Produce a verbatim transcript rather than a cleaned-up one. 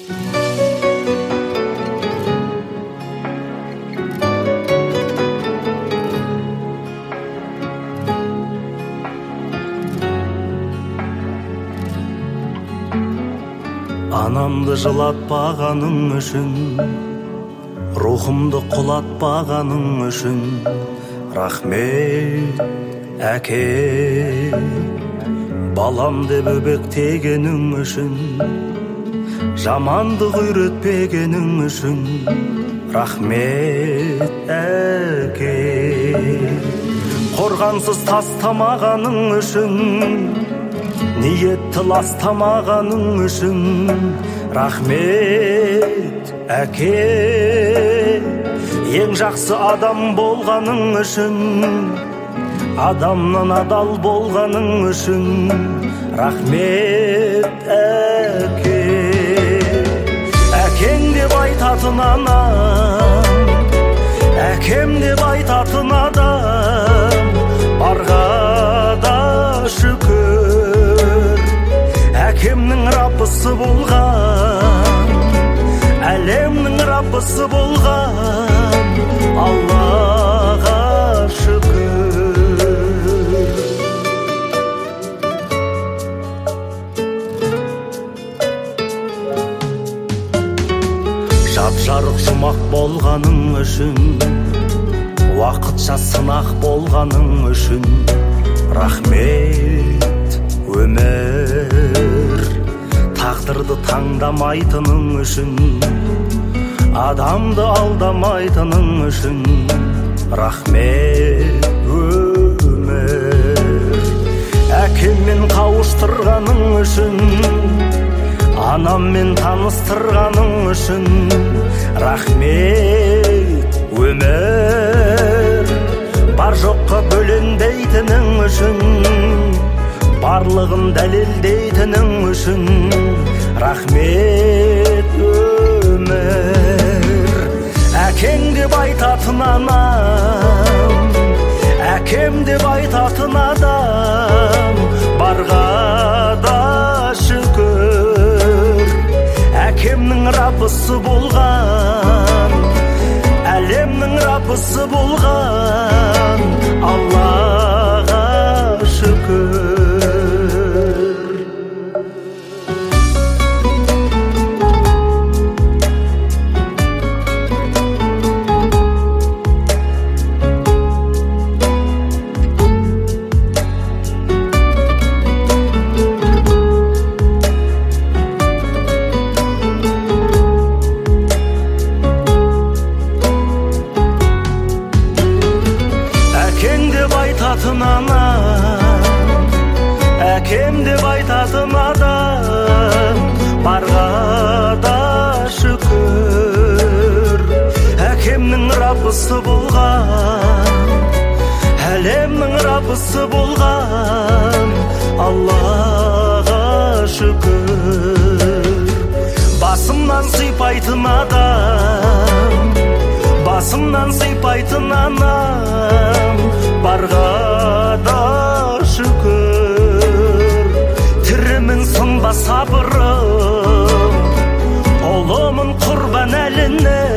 Анамды жылатпағаның үшін, рухымды құлатпағаның үшін, рахмет әке. Балам деп өбектегенің үшін, жамандық үйретпегенің үшін, рахмет әке. Қорғансыз тастамағаның үшін, ниетті ластамағаның үшін, рахмет әке. Ең жақсы адам болғаның үшін, адамнан адал болғаның үшін, рахмет әке. Әкең деп айтатын анам, әкем деп айтатын адам, барға да шүкір. Әкемнің раббысы болған, әлемнің раббысы болған, Аллаға шүкір. Жап-жарық жұмақ болғаның үшін, уақытша сынақ болғаның үшін, рахмет өмір. Тағдырды таңдамайтының үшін, адамды алдамайтының үшін, рахмет өмір. Әкеммен қауыштырғаның үшін, анаммен таныстырғаның үшін, рахмет өмір. Бар жоққа бөленбейтінің үшін, барлығын дәлелдейтінің үшін, рахмет өмір. Әкең деп айтатын анам, әкем деп айтатын адам, барға да шүкір. Әкемнің раббысы болған, әлемнің раббысы болған, Аллаға шүкір. Әкем деп айтатын адам, барға да шүкір. Әкемнің раббысы болған, әлемнің раббысы болған, Аллаға шүкір. Басымнан сипайтын адам, басымнан сипайтын анам, барға да шүкір. Тірімін сынба сабырым, ұлымын құрбан әліне,